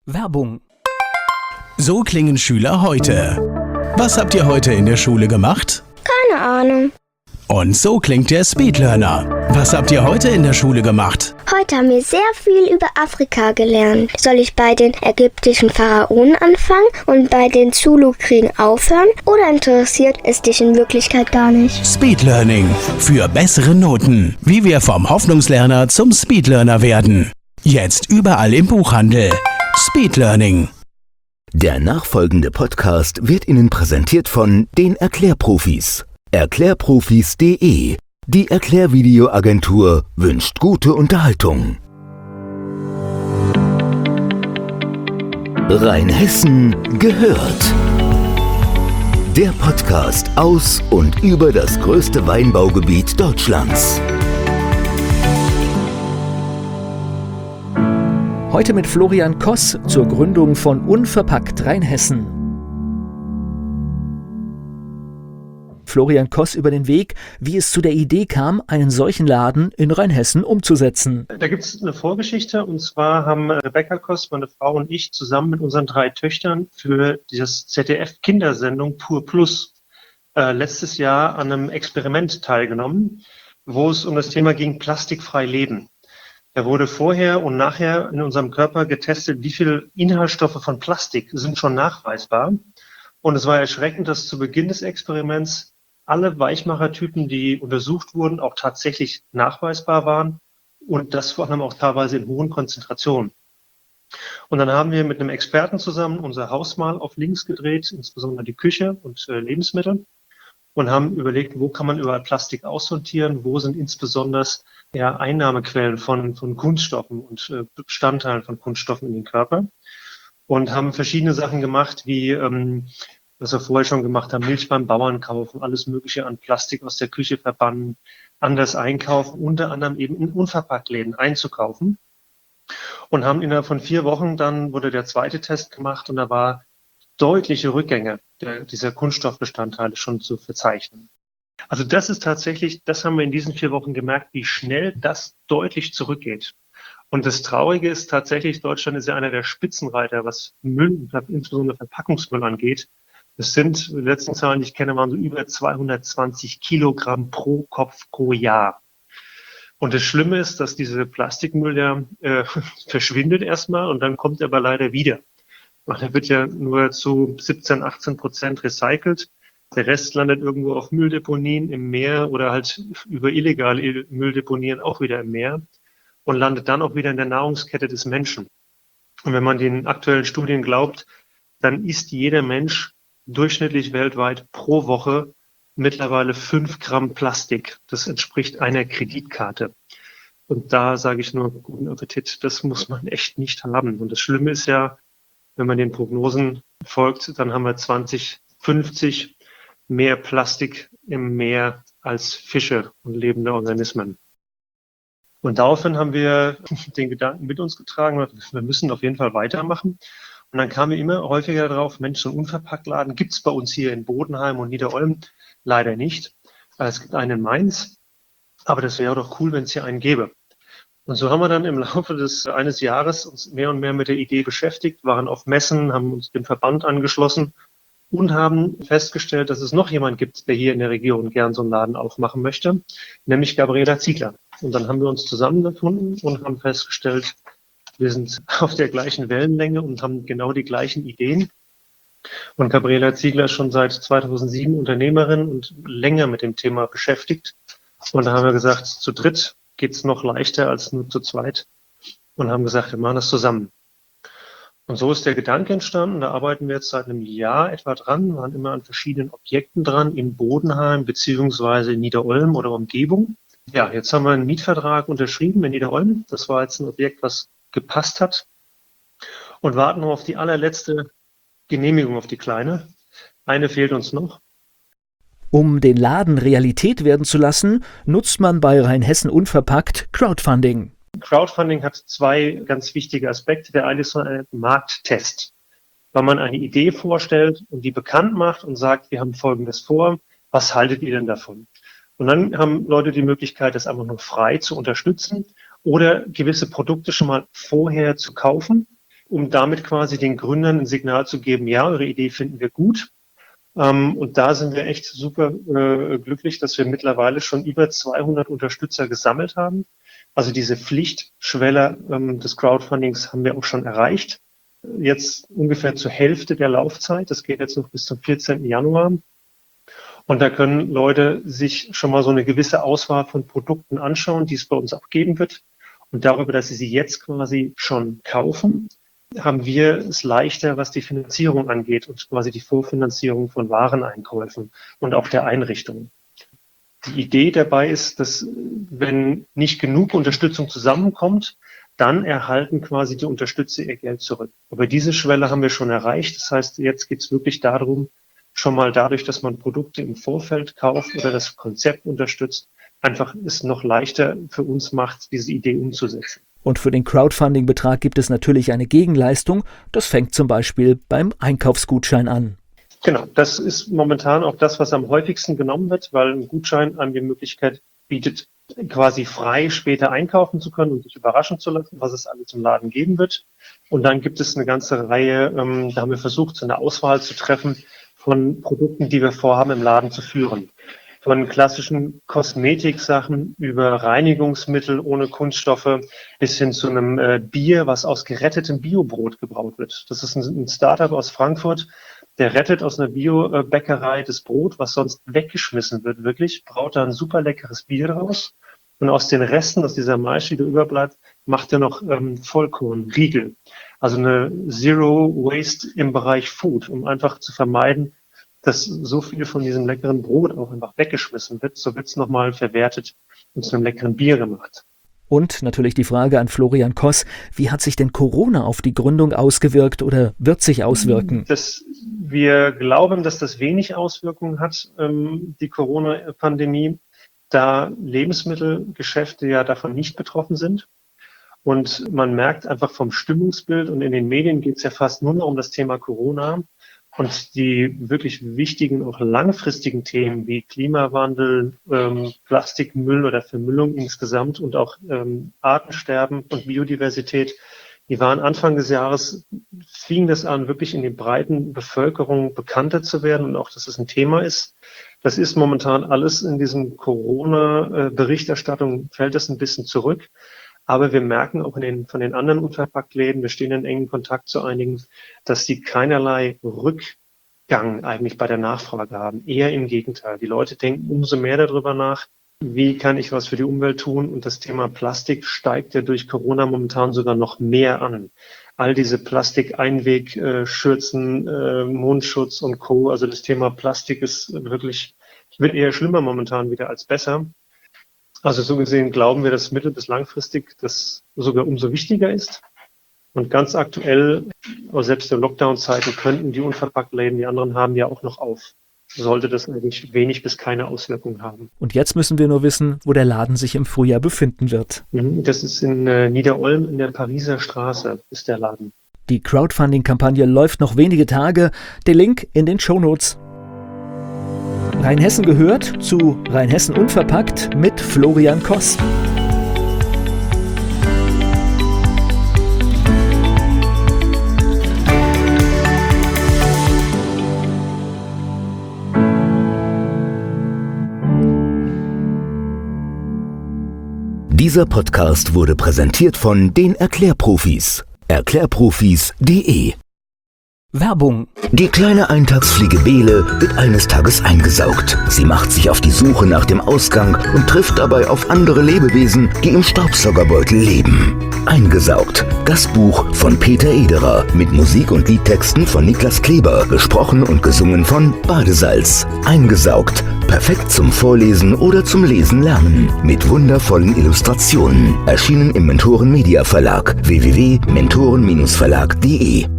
Werbung. So klingen Schüler heute. Was habt ihr heute in der Schule gemacht? Keine Ahnung. Und so klingt der Speedlearner. Was habt ihr heute in der Schule gemacht? Heute haben wir sehr viel über Afrika gelernt. Soll ich bei den ägyptischen Pharaonen anfangen und bei den Zulu-Kriegen aufhören? Oder interessiert es dich in Wirklichkeit gar nicht? Speedlearning. Für bessere Noten. Wie wir vom Hoffnungslerner zum Speedlearner werden. Jetzt überall im Buchhandel. Speedlearning. Der nachfolgende Podcast wird Ihnen präsentiert von den Erklärprofis. Erklärprofis.de. Die Erklärvideoagentur wünscht gute Unterhaltung. Rheinhessen gehört. Der Podcast aus und über das größte Weinbaugebiet Deutschlands. Heute mit Florian Koss zur Gründung von Unverpackt Rheinhessen. Florian Koss über den Weg, wie es zu der Idee kam, einen solchen Laden in Rheinhessen umzusetzen. Da gibt es eine Vorgeschichte, und zwar haben Rebecca Koss, meine Frau, und ich zusammen mit unseren 3 Töchtern für dieses ZDF-Kindersendung Pur Plus letztes Jahr an einem Experiment teilgenommen, wo es um das Thema ging, plastikfrei leben. Da wurde vorher und nachher in unserem Körper getestet, wie viel Inhaltsstoffe von Plastik sind schon nachweisbar. Und es war erschreckend, dass zu Beginn des Experiments alle Weichmachertypen, die untersucht wurden, auch tatsächlich nachweisbar waren und das vor allem auch teilweise in hohen Konzentrationen. Und dann haben wir mit einem Experten zusammen unser Haus mal auf links gedreht, insbesondere die Küche und Lebensmittel, und haben überlegt, wo kann man überall Plastik aussortieren, wo sind insbesondere Einnahmequellen von Kunststoffen und Bestandteilen von Kunststoffen in den Körper, und haben verschiedene Sachen gemacht, wie was wir vorher schon gemacht haben, Milch beim Bauern kaufen, alles Mögliche an Plastik aus der Küche verbannen, anders einkaufen, unter anderem eben in Unverpacktläden einzukaufen, und haben innerhalb von 4 Wochen, dann wurde der zweite Test gemacht, und da war deutliche Rückgänge dieser Kunststoffbestandteile schon zu verzeichnen. Also das ist tatsächlich, das haben wir in diesen 4 Wochen gemerkt, wie schnell das deutlich zurückgeht. Und das Traurige ist tatsächlich, Deutschland ist ja einer der Spitzenreiter, was Müll, insbesondere Verpackungsmüll angeht. Das sind, die letzten Zahlen, die ich kenne, waren so über 220 Kilogramm pro Kopf pro Jahr. Und das Schlimme ist, dass dieser Plastikmüll verschwindet erstmal, und dann kommt er aber leider wieder. Und er wird ja nur zu 17-18% recycelt. Der Rest landet irgendwo auf Mülldeponien im Meer oder halt über illegale Mülldeponien auch wieder im Meer und landet dann auch wieder in der Nahrungskette des Menschen. Und wenn man den aktuellen Studien glaubt, dann isst jeder Mensch durchschnittlich weltweit pro Woche mittlerweile 5 Gramm Plastik. Das entspricht einer Kreditkarte. Und da sage ich nur, guten Appetit, das muss man echt nicht haben. Und das Schlimme ist ja, wenn man den Prognosen folgt, dann haben wir 2050 mehr Plastik im Meer als Fische und lebende Organismen. Und daraufhin haben wir den Gedanken mit uns getragen, wir müssen auf jeden Fall weitermachen. Und dann kamen wir immer häufiger darauf, Mensch, so einen Unverpacktladen gibt es bei uns hier in Bodenheim und Niederolm leider nicht. Es gibt einen in Mainz, aber das wäre doch cool, wenn es hier einen gäbe. Und so haben wir dann im Laufe eines Jahres uns mehr und mehr mit der Idee beschäftigt, waren auf Messen, haben uns dem Verband angeschlossen und haben festgestellt, dass es noch jemand gibt, der hier in der Region gern so einen Laden aufmachen möchte, nämlich Gabriela Ziegler. Und dann haben wir uns zusammengefunden und haben festgestellt, wir sind auf der gleichen Wellenlänge und haben genau die gleichen Ideen. Und Gabriela Ziegler ist schon seit 2007 Unternehmerin und länger mit dem Thema beschäftigt. Und da haben wir gesagt, zu dritt geht es noch leichter als nur zu zweit, und haben gesagt, wir machen das zusammen. Und so ist der Gedanke entstanden. Da arbeiten wir jetzt seit einem Jahr etwa dran, waren immer an verschiedenen Objekten dran, in Bodenheim beziehungsweise in Niederolm oder Umgebung. Ja, jetzt haben wir einen Mietvertrag unterschrieben in Niederolm. Das war jetzt ein Objekt, was gepasst hat, und warten noch auf die allerletzte Genehmigung, auf die kleine. Eine fehlt uns noch. Um den Laden Realität werden zu lassen, nutzt man bei Rheinhessen Unverpackt Crowdfunding. Crowdfunding hat 2 ganz wichtige Aspekte. Der eine ist so ein Markttest, weil man eine Idee vorstellt und die bekannt macht und sagt, wir haben Folgendes vor, was haltet ihr denn davon? Und dann haben Leute die Möglichkeit, das einfach nur frei zu unterstützen oder gewisse Produkte schon mal vorher zu kaufen, um damit quasi den Gründern ein Signal zu geben, ja, eure Idee finden wir gut. Und da sind wir echt super glücklich, dass wir mittlerweile schon über 200 Unterstützer gesammelt haben. Also diese Pflichtschwelle des Crowdfundings haben wir auch schon erreicht. Jetzt ungefähr zur Hälfte der Laufzeit. Das geht jetzt noch bis zum 14. Januar. Und da können Leute sich schon mal so eine gewisse Auswahl von Produkten anschauen, die es bei uns auch geben wird. Und darüber, dass sie jetzt quasi schon kaufen, haben wir es leichter, was die Finanzierung angeht und quasi die Vorfinanzierung von Wareneinkäufen und auch der Einrichtung. Die Idee dabei ist, dass wenn nicht genug Unterstützung zusammenkommt, dann erhalten quasi die Unterstützer ihr Geld zurück. Aber diese Schwelle haben wir schon erreicht. Das heißt, jetzt geht es wirklich darum, schon mal dadurch, dass man Produkte im Vorfeld kauft oder das Konzept unterstützt, einfach es noch leichter für uns macht, diese Idee umzusetzen. Und für den Crowdfunding-Betrag gibt es natürlich eine Gegenleistung. Das fängt zum Beispiel beim Einkaufsgutschein an. Genau, das ist momentan auch das, was am häufigsten genommen wird, weil ein Gutschein einem die Möglichkeit bietet, quasi frei später einkaufen zu können und sich überraschen zu lassen, was es alles im Laden geben wird. Und dann gibt es eine ganze Reihe, da haben wir versucht, so eine Auswahl zu treffen von Produkten, die wir vorhaben, im Laden zu führen. Von klassischen Kosmetiksachen über Reinigungsmittel ohne Kunststoffe bis hin zu einem Bier, was aus gerettetem Biobrot gebraut wird. Das ist ein Startup aus Frankfurt, der rettet aus einer Bio-Bäckerei das Brot, was sonst weggeschmissen wird, wirklich, braut da ein super leckeres Bier draus. Und aus den Resten, aus dieser Maische, die da überbleibt, macht er noch Vollkornriegel. Also eine Zero Waste im Bereich Food, um einfach zu vermeiden, dass so viel von diesem leckeren Brot auch einfach weggeschmissen wird. So wird es nochmal verwertet und zu einem leckeren Bier gemacht. Und natürlich die Frage an Florian Koss, wie hat sich denn Corona auf die Gründung ausgewirkt oder wird sich auswirken? Wir glauben, dass das wenig Auswirkungen hat, die Corona-Pandemie, da Lebensmittelgeschäfte ja davon nicht betroffen sind. Und man merkt einfach vom Stimmungsbild, und in den Medien geht es ja fast nur noch um das Thema Corona, und die wirklich wichtigen, auch langfristigen Themen wie Klimawandel, Plastikmüll oder Vermüllung insgesamt und auch Artensterben und Biodiversität, die waren Anfang des Jahres, fing das an, wirklich in der breiten Bevölkerung bekannter zu werden und auch, dass es ein Thema ist. Das ist momentan alles in diesem Corona-Berichterstattung, fällt das ein bisschen zurück. Aber wir merken auch von den anderen Unverpacktläden, wir stehen in engem Kontakt zu einigen, dass sie keinerlei Rückgang eigentlich bei der Nachfrage haben. Eher im Gegenteil. Die Leute denken umso mehr darüber nach, wie kann ich was für die Umwelt tun? Und das Thema Plastik steigt ja durch Corona momentan sogar noch mehr an. All diese Plastikeinwegschürzen, Mundschutz und Co. Also das Thema Plastik ist wirklich, wird eher schlimmer momentan wieder als besser. Also so gesehen glauben wir, dass mittel- bis langfristig das sogar umso wichtiger ist. Und ganz aktuell, selbst in Lockdown-Zeiten, könnten die Unverpacktläden, die anderen haben ja auch noch auf. Sollte das eigentlich wenig bis keine Auswirkungen haben. Und jetzt müssen wir nur wissen, wo der Laden sich im Frühjahr befinden wird. Das ist in Nieder-Olm in der Pariser Straße, ist der Laden. Die Crowdfunding-Kampagne läuft noch wenige Tage. Der Link in den Shownotes. Rheinhessen gehört zu Rheinhessen Unverpackt mit Florian Koss. Dieser Podcast wurde präsentiert von den Erklärprofis. Erklärprofis.de. Werbung. Die kleine Eintagsfliege Bele wird eines Tages eingesaugt. Sie macht sich auf die Suche nach dem Ausgang und trifft dabei auf andere Lebewesen, die im Staubsaugerbeutel leben. Eingesaugt. Das Buch von Peter Ederer mit Musik und Liedtexten von Niklas Kleber, gesprochen und gesungen von Badesalz. Eingesaugt. Perfekt zum Vorlesen oder zum Lesen lernen. Mit wundervollen Illustrationen. Erschienen im Mentoren Media Verlag. www.mentoren-verlag.de